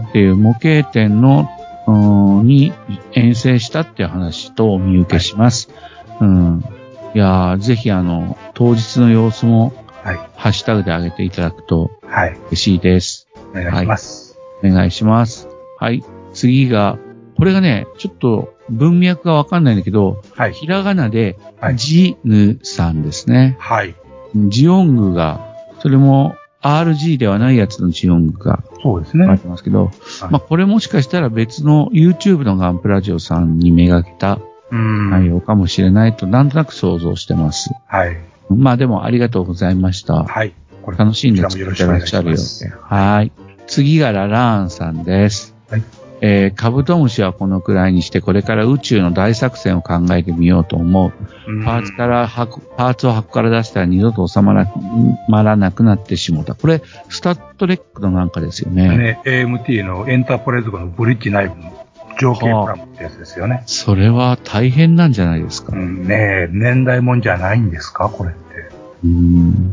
っていう模型店の、うん、に遠征したっていう話とお見受けします。はい、うん。いやー、ぜひあの、当日の様子も、はい。ハッシュタグで上げていただくと、はい。嬉しいです。 お願いします。 はい、お願いします。はい。次が、これがね、ちょっと文脈がわかんないんだけど、はい。ひらがなで、はい。ジヌさんですね。はい。ジオングが、それも、アールジー ではないやつのジオングが。そうですね。ありますけど。はい、まあ、これもしかしたら別の YouTube のガンプラジオさんにめがけた内容かもしれないと、なんとなく想像してます。はい。まあでもありがとうございました。はい。 これ楽しんで作ってらっしゃるよって。はい。次がララーンさんです。はい。えー、カブトムシはこのくらいにして、これから宇宙の大作戦を考えてみようと思う。パーツから箱、パーツを箱から出したら二度と収まら、まらなくなってしもた。これ、スタットレックのなんかですよね。 ね、エーエムティー のエンタープライズ号のブリッジ内部の情景プラモってやつですよね。 それは大変なんじゃないですか。 うん、ねえ、年代もんじゃないんですかこれって。 うん。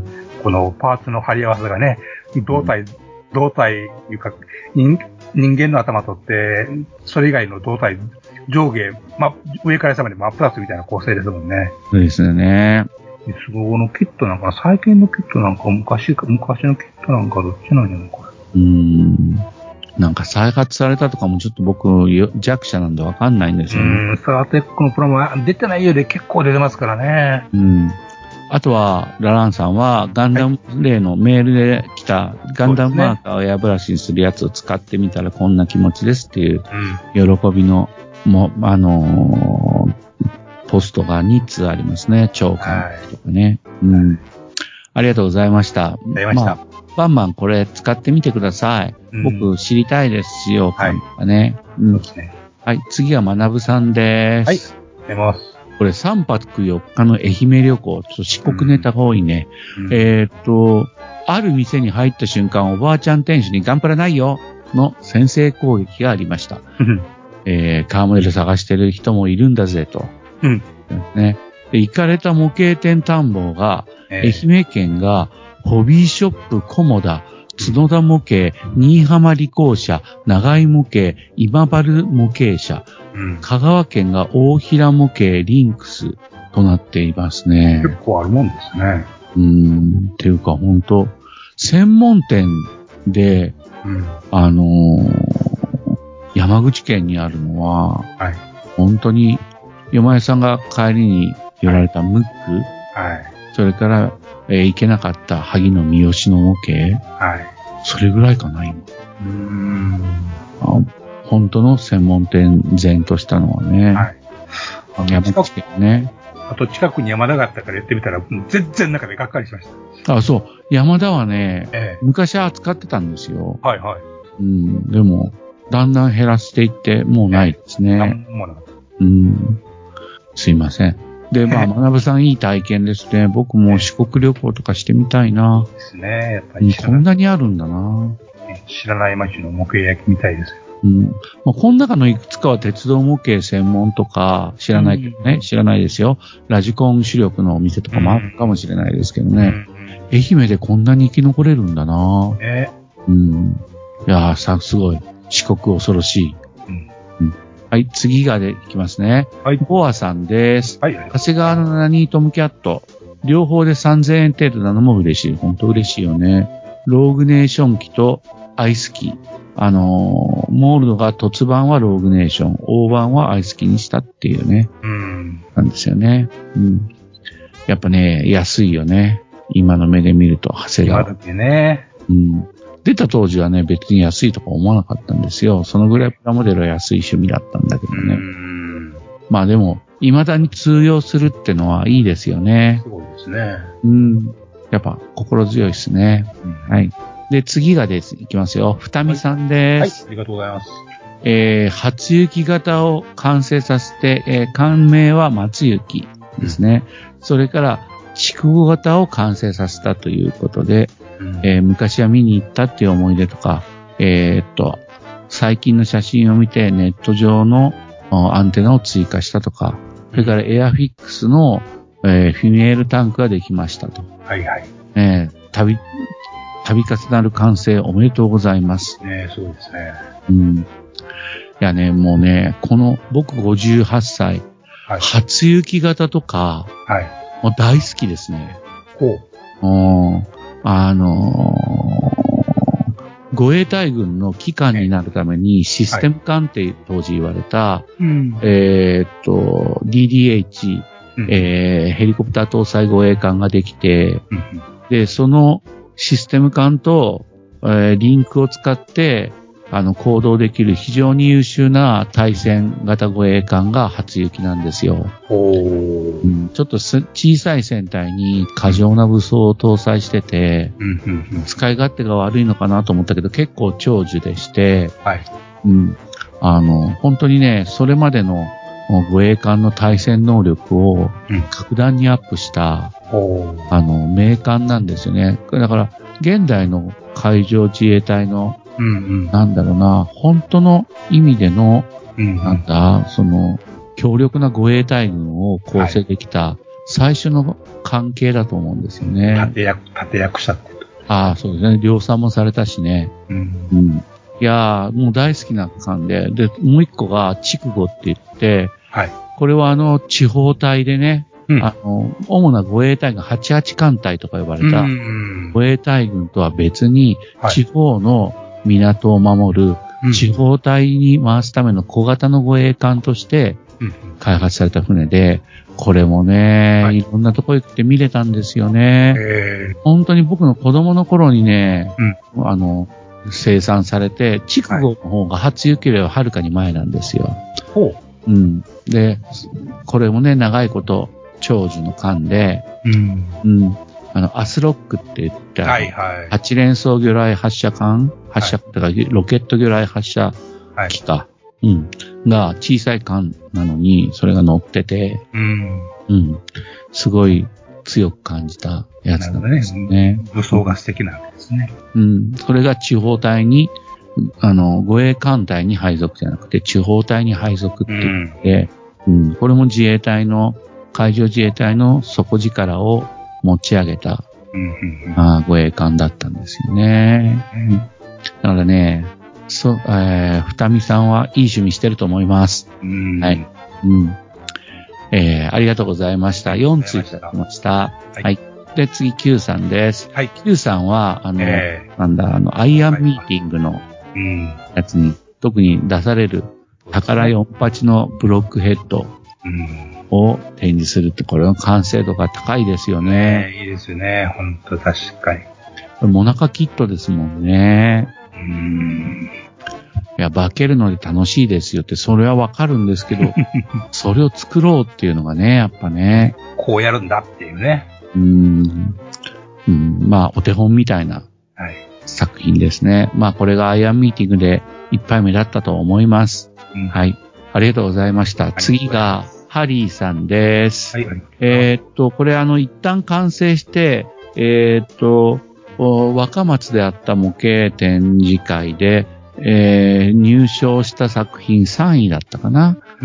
このパーツの貼り合わせがね、胴体、うん、胴体いうか、人、人間の頭取って、それ以外の胴体、上下、ま、上から下まで真っ二つみたいな構成ですもんね。 そうですよね。 そのキットなんか、最近のキットなんか、昔か、昔のキットなんか、どっちなんやろ、これ。 うーん。なんか再発されたとかもちょっと僕弱者なんでわかんないんですよね。 うん、スターテックのプラモは出てないようで結構出てますからね。 うん。あとは、ラランさんは、ガンダム例のメールで来た、ガンダムマーカーをエアブラシにするやつを使ってみたらこんな気持ちですっていう、喜びの、も、あのー、ポストがにつありますね。超感とかね。うん。ありがとうございました。ありがとうございました。まあバンバンこれ使ってみてください。うん、僕知りたいです、使用感とかね。はい、うん。そうですね。はい。次は学さんです。 はい。出ます。 これさんぱくよっかの愛媛旅行。ちょっと四国ネタが多いね。うん、えー、っと、ある店に入った瞬間、おばあちゃん店主にガンプラないよの先制攻撃がありました。えー、カーモデル探してる人もいるんだぜと。 うん。 ね。で、行かれた模型店探訪が、えー、愛媛県が、ホビーショップコモダ、角田模型、新居浜理工社、長井模型、今治模型社、うん、香川県が大平模型リンクスとなっていますね。 結構あるもんですね。 うーん、っていうか本当専門店で、うん、あのー、山口県にあるのは、はい、本当に、山江さんが帰りに寄られたムック、はい、それから、えー、行けなかった萩野三好の模型。はい。それぐらいかな、今。うーん。あ、本当の専門店前としたのはね。はい。山口県ね。 あと近くに山田があったからやってみたら、全然中でがっかりしました。あ、そう。山田はね、ええ、昔は扱ってたんですよ。 はいはい。 うん。でも、だんだん減らしていって、もうないですね。ええ、もうなかった。うん。すいません。で、まあ、学さんいい体験ですね。僕も四国旅行とかしてみたいな。 ですね。やっぱりこんなにあるんだな。 知らない街の模型焼きみたいですよ。 うん。まあ、この中のいくつかは鉄道模型専門とか知らないけどね、うん、知らないですよ。ラジコン主力のお店とかもあるかもしれないですけどね。うん、愛媛でこんなに生き残れるんだな。 えうん。いやー、さ、すごい。四国恐ろしい。うん。うん、はい、次がでいきますね。はい。ボアさんです。はい。長谷川のナニートムキャット。両方でさんぜんえん程度なのも嬉しい。本当嬉しいよね。ローグネーション機とアイス機。あのー、モールドが凸版はローグネーション、大版はアイス機にしたっていうね。うん。なんですよね。うん。やっぱね、安いよね。今の目で見ると、長谷川。 今時ね。 うん。出た当時はね、別に安いとか思わなかったんですよ。そのぐらいプラモデルは安い趣味だったんだけどね。うん。まあでも、未だに通用するってのはいいですよね。 そうですね。 うん。やっぱ心強いですね。うん、はい。で、次がです。いきますよ。二見さんです。 はい。はい、ありがとうございます。 えー、初雪型を完成させて、えー、官名は松雪ですね。うん、それから、筑後型を完成させたということで、うん、えー、昔は見に行ったっていう思い出とか、えー、っと、最近の写真を見てネット上のアンテナを追加したとか、それからエアフィックスの、えー、フィメールタンクができましたと。 はいはい。 えー、旅、旅重なる完成おめでとうございます。 ねえ、そうですね。 うん。いやね、もうね、この、僕ごじゅうはっさい、はい、初雪型とか、はい。もう大好きですね。 ほう。 うん。あのー、護衛隊軍の機関になるためにシステム艦って当時言われた、はい、えー、っと、ディーディーエイチ、うん、えー、ヘリコプター搭載護衛艦ができて、うん、で、そのシステム艦と、えー、リンクを使って、 あの、行動できる非常に優秀な対戦型護衛艦が初行きなんですよ。 おうん、ちょっとす小さい船体に過剰な武装を搭載してて、うんうんうん、使い勝手が悪いのかなと思ったけど、結構長寿でして、はい。うん。あの、本当にね、それまでの護衛艦の対戦能力を格段にアップした、うん、あの、名艦なんですよね。だから、現代の海上自衛隊の、うんうん、なんだろうな、本当の意味での、うん、なんだ、その、強力な護衛隊軍を構成できた最初の関係だと思うんですよね。 立役、立役者ってこと。 ああ、そうですね。量産もされたしね。うん。うん、いやー、もう大好きな艦で、で、もう一個が筑後って言って、はい。これはあの、地方隊でね、うん、あの、主な護衛隊がはちじゅうはち艦隊とか呼ばれた、護衛隊軍とは別に、地方の港を守る、地方隊に回すための小型の護衛艦として開発された船で、これもね、はい、いろんなとこ行って見れたんですよね。本当に僕の子供の頃にね、うん、あの、生産されて、筑後の方が初行きよりははるかに前なんですよ。ほう。うん。で、これもね、長いこと、長寿の艦で、うん。うん。あの、アスロックって言った、はいはい。八連装魚雷発射艦発射、はい、ロケット魚雷発射機か、はい、うん。が小さい艦なのに、それが乗ってて、うん。うん。すごい強く感じたやつなんですね。ね、 武装が素敵なわけですね。 うん。それが地方隊に、あの、護衛艦隊に配属じゃなくて、地方隊に配属って言って、うん、うん。これも自衛隊の、海上自衛隊の底力を持ち上げた、うんうんうん、あ護衛艦だったんですよね。うん、だからね、そ、えー、二見さんはいい趣味してると思います。うん、はい。うん。えー、ありがとうございました。よんついただきました。はい。はい、で、次、Q さんです。はい。Q さんは、あの、えー、なんだ、あの、アイアンミーティングのやつに、はいはい、特に出される、宝よんはちのブロックヘッド。うんを展示するって、これの完成度が高いですよね。 ねいいですよね。ほんと確かに。これモナカキットですもんね。うーん。いや、化けるので楽しいですよって、それはわかるんですけど、それを作ろうっていうのがね、やっぱね。 こうやるんだっていうね。 うーん。うん、まあ、お手本みたいな作品ですね。はい、まあ、これがアイアンミーティングでいっぱい目立ったと思います。うん、はい。ありがとうございました。はい、次が、ハリーさんです。はいはい、えー、っと、これあの、一旦完成して、えー、っと、若松であった模型展示会で、えー、入賞した作品さんいだったかな、うん、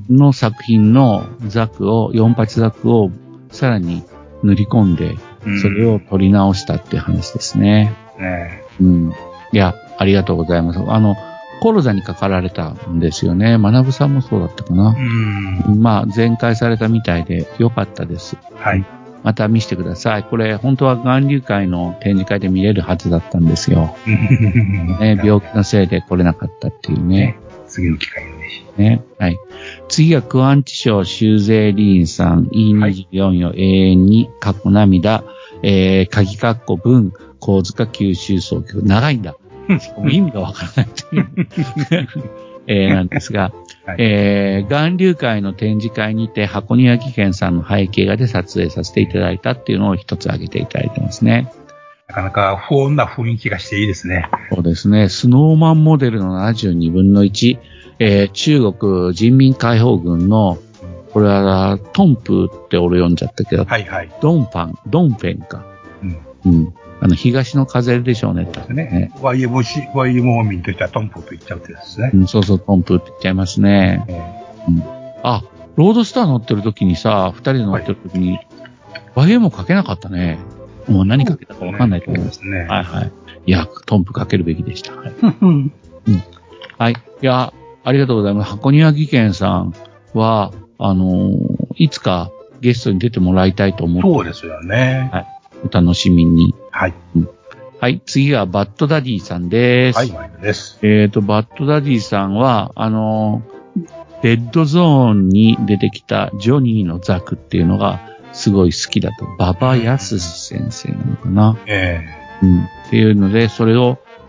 の作品のザクを、よんはちザクをさらに塗り込んで、それを取り直したっていう話ですね。ねうん。いや、ありがとうございます。あの、コロザにかかられたんですよね。学さんもそうだったかな。うんまあ、全開されたみたいでよかったです。はい。また見せてください。これ、本当は岩流会の展示会で見れるはずだったんですよ。ね、病気のせいで来れなかったっていうね。ね次の機会にね。ね。はい。次がクアンチ賞シューゼーリーンさん、イーにじゅうよん よ永遠に、過去涙、えー、鍵括弧文、神塚九州総局。長いんだ。意味がわからないという、えー、なんですが、はいえー、岩流会の展示会にて箱庭技研さんの背景画で撮影させていただいたっていうのを一つ挙げていただいてますね。 なかなか不穏な雰囲気がしていいですね。 そうですね。スノーマンモデルのななじゅうにぶんのいち、えー、中国人民解放軍の、これはトンプって俺読んじゃったけど、はいはい、ドンパン、ドンペンか。うん。うんあの、東の風でしょうね。ですね。ワイエムシー、ワイエム 民といったらトンプと言っちゃうってですね。 うん、そうそう、トンプって言っちゃいますね。えーうん、あ、ロードスター乗ってる時にさ、二人で乗ってる時に、はい、ワイエム かけなかったね。もう何かけたかわかんないと思います。そうですね。はいはい。いや、トンプかけるべきでした。はい。うん、はい。いや、ありがとうございます。箱庭技研さんは、あのー、いつかゲストに出てもらいたいと思って。 そうですよね。 はい。お楽しみに。はい。うん、はい。次はバッドダディさんです。 はい、マイクです。 えっと、バッドダディさんは、あの、デッドゾーンに出てきたジョニーのザクっていうのがすごい好きだと。ババヤス先生なのかな。ええー。うん。っていうので、それを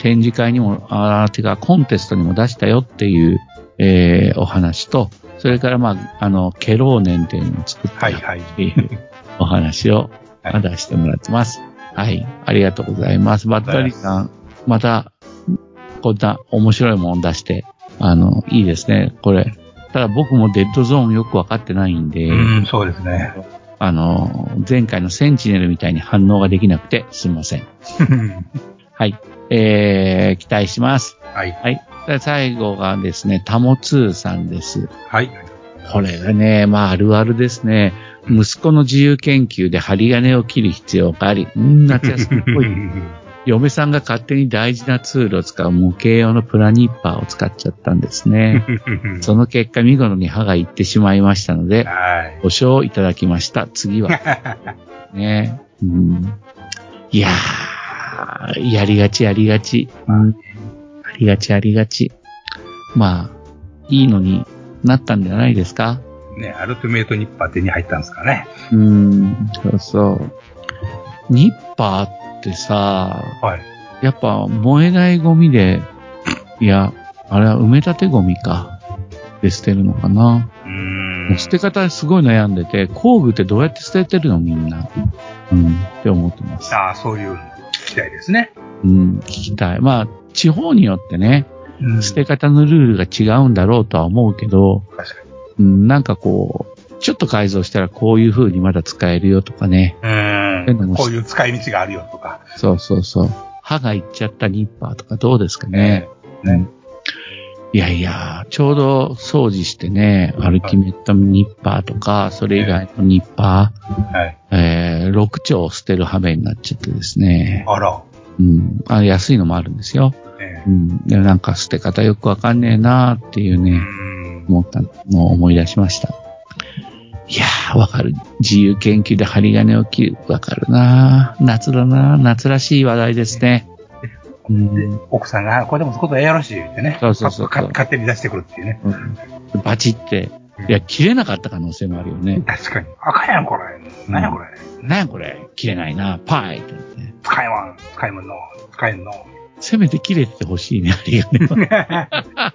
展示会にも、あてかコンテストにも出したよっていう、えー、お話と、それからまあ、あの、ケローネンっていうのを作ったっていうお話を出してもらってます。はい。ありがとうございます。バッタリーさん、また、こんな面白いもの出して、あの、いいですね。これ。ただ僕もデッドゾーンよくわかってないんで。 うん、そうですね。 あの、前回のセンチネルみたいに反応ができなくてすみません。はい。えー、期待します。 はい。 はい。最後がですね、タモツーさんです。 はい。 これがね、まああるあるですね。息子の自由研究で針金を切る必要があり、ん夏休みっぽい。嫁さんが勝手に大事なツールを使う模型用のプラニッパーを使っちゃったんですね。その結果見事に歯がいってしまいましたので、ご賞をいただきました。次は。ね、うん、いやー、やりがちやりがち。うん、ありがちありがち。まあ、いいのになったんじゃないですか。 ね、アルティメイトニッパー手に入ったんですかね。 うーん、そうそう。ニッパーってさ、はい、やっぱ燃えないゴミで、いや、あれは埋め立てゴミか。で捨てるのかな。うーん、捨て方すごい悩んでて、工具ってどうやって捨ててるのみんな。うん、って思ってます。 ああ、そういうの聞きたいですね。 うん、聞きたい。まあ、地方によってね、うん、捨て方のルールが違うんだろうとは思うけど、確かに。うん、なんかこう、ちょっと改造したらこういう風にまだ使えるよとかね。 うん。こういう使い道があるよとか。 そうそうそう。歯がいっちゃったニッパーとかどうですかね。えー、ね、うん。いやいや、ちょうど掃除してね、アルティメットニッパーとか、それ以外のニッパー、はい、えー、ろく丁捨てる羽目になっちゃってですね。 あら。 うん。あ、安いのもあるんですよ。えー、うん。で、なんか捨て方よくわかんねえなーっていうね。うん思ったのを思い出しました。いやー、わかる。自由研究で針金を切る。わかるなー。夏だなー。夏らしい話題ですね。 うん、奥さんが、これでもそことええやろしいってね。 そうそうそうそう。 勝手に出してくるっていうね。 うん、バチって。いや、切れなかった可能性もあるよね。 確かに。あかんやん、これ。なんやこれ。 なんやこれ。切れないな。パイって、ね。 使いまん。使いまんの。使えんの。 せめて切れてほしいね、ありがね。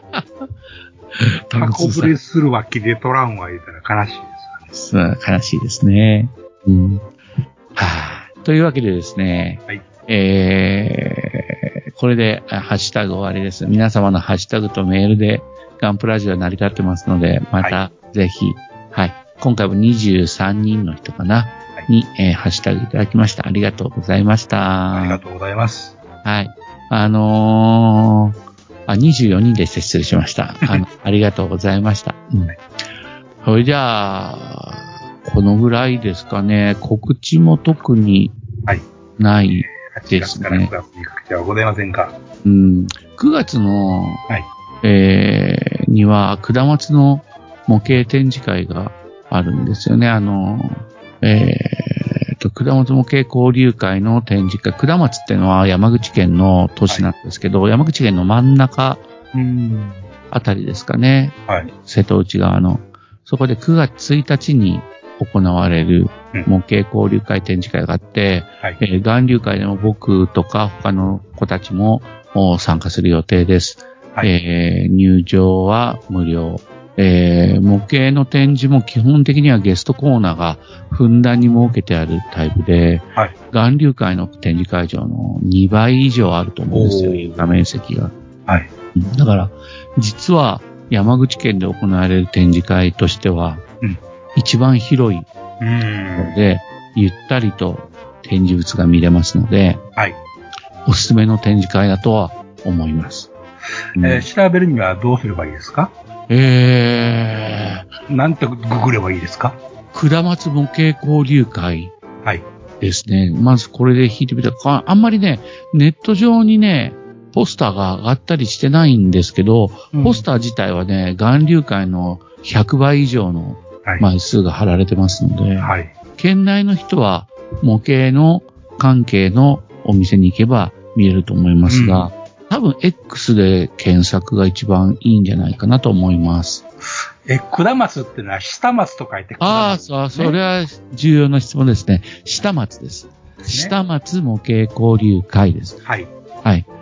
箱ぶれするわけで取らんわ言うたら悲しいですよね。悲しいですね。うん。はあ、というわけでですね。はい。えー、これでハッシュタグ終わりです。皆様のハッシュタグとメールでガンプラジオは成り立ってますので、またぜひ、はい、はい。今回もにじゅうさんにんの人かな、はい、に、えー、ハッシュタグいただきました。ありがとうございました。 ありがとうございます。 はい。あのー、あ、にじゅうよにんで失礼しました。あの、ありがとうございました。うん。それじゃあ、このぐらいですかね。告知も特にないですね。 はい、はちがつからくがつにかけてはございませんか。 うん。くがつの、はい、えー、には、下松の模型展示会があるんですよね。あの、えー、と、下松模型交流会の展示会。下松っていうのは山口県の都市なんですけど、はい、山口県の真ん中あたりですかね。はい、瀬戸内側の。そこでくがつついたちに行われる模型交流会展示会があって、うんはい、えー、岩流会でも僕とか他の子たちも参加する予定です。はい、えー、入場は無料。えー、模型の展示も基本的にはゲストコーナーがふんだんに設けてあるタイプで、はい、岩流会の展示会場のにばい以上あると思うんですよ、床面積が。はい。だから、実は山口県で行われる展示会としては、うん、一番広いので、ゆったりと展示物が見れますので、はい、おすすめの展示会だとは思います。 うん、えー、調べるにはどうすればいいですか？ えー、なんてググればいいですか？ 下松模型交流会ですね。はい、まずこれで引いてみたら、あんまりね、ネット上にね、ポスターが上がったりしてないんですけど、うん、ポスター自体はね、岩流会のひゃくばい以上の枚数が貼られてますので、はい、県内の人は模型の関係のお店に行けば見えると思いますが、うん、多分 X で検索が一番いいんじゃないかなと思います。 え、下松ってのは下松と書いて下松、ね。 ああ、そう、それは重要な質問ですね。下松です。ですね、下松模型交流会です。はい。はい。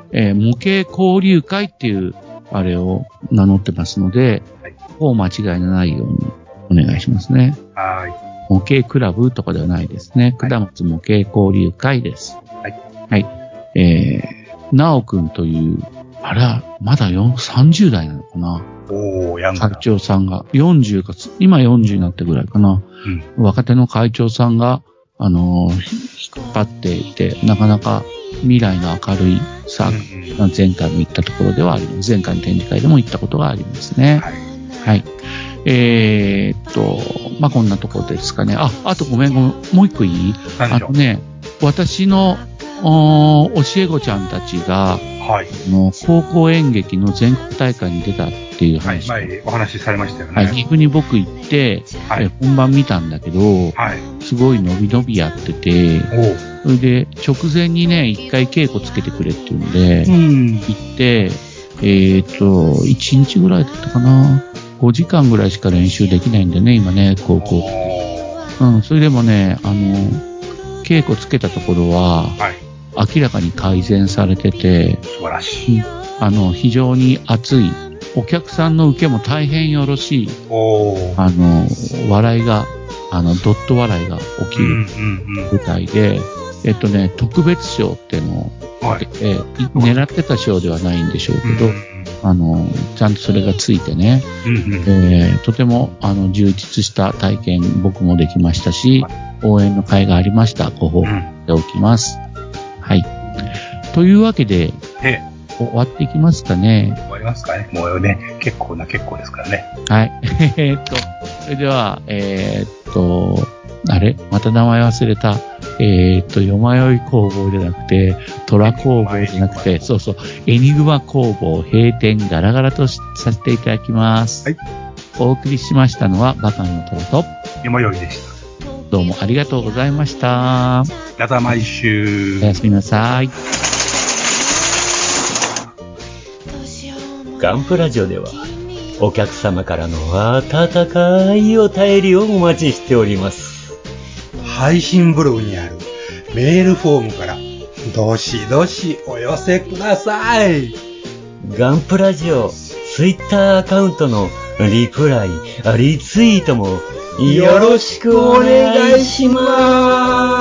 えー、模型交流会っていう、あれを名乗ってますので、はい、ここを間違いのないようにお願いしますね。 はい。 模型クラブとかではないですね。はい、下松模型交流会です。 はい。 はい。えー、なおくんという、あら、まださんじゅう代なのかな。 おー、ヤングだ。 会長さんが、よんじゅうか、今よんじゅうになってぐらいかな。うん、若手の会長さんが、あのー、引っ張っていて、なかなか未来の明るいサークル、うんうん、前回も行ったところではあります。前回の展示会でも行ったことがありますね。はい。はい。えー、っと、まあ、こんなところですかね。あ、あとごめんごめん。もう一個いい？あのね、私の、お教え子ちゃんたちが、はい、の高校演劇の全国大会に出たっていう話。 はい、前お話しされましたよね。 はい、岐阜に僕行って、はい、本番見たんだけど、はい、すごい伸び伸びやってて、それで直前にね、一回稽古つけてくれっていうんで、うん、行って、えっと、いちにちぐらいだったかな。ごじかんぐらいしか練習できないんだよね、今ね、高校。うん、それでもね、あの、稽古つけたところは、はい、明らかに改善されてて、 素晴らしい。 あの、非常に熱い。お客さんの受けも大変よろしい。あの、笑いが、あの、ドット笑いが起きる舞台で、うんうんうん、えっとね、特別賞っていうのを受けて、はい、狙ってた賞ではないんでしょうけど、うんうん、あの、ちゃんとそれがついてね、うんうん、えー、とても、あの、充実した体験、僕もできましたし、応援の会がありました。ご報告しておきます。うん、はい。というわけで、ええ終わっていきますかね。 終わりますかね。もうね、結構な結構ですからね。 はい。えっと、それでは、えー、っと、あれまた名前忘れた。えー、っと、よまよい工房じゃなくて、虎工房じゃなくて、そうそう、エニグマ工房閉店ガラガラとさせていただきます。はい。お送りしましたのは、バカンの虎と、 よまよいでした。 どうもありがとうございました。 また毎週。 おやすみなさい。 ガンプラジオではお客様からの温かいお便りをお待ちしております。 配信ブログにあるメールフォームからどしどしお寄せください。 ガンプラジオツイッターアカウントのリプライ、リツイートもよろしくお願いします。